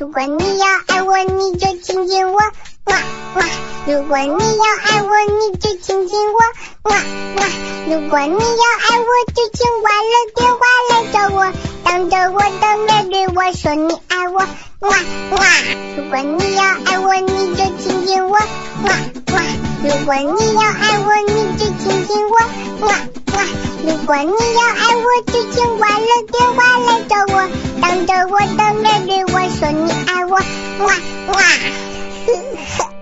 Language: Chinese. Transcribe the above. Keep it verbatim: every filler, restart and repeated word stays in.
如果你要爱我，你就亲亲我，哇哇！如果你要爱我，你就亲亲我，哇哇！如果你要爱我，就请快乐电话来找我，当着我的面对我说你爱我，哇哇！如果你要爱我，你就亲亲我，哇哇！如果你要爱我，你就亲亲我，哇哇！如果你要爱我，就请快乐电话来找我，当着我的面对我说你爱我，哇哇！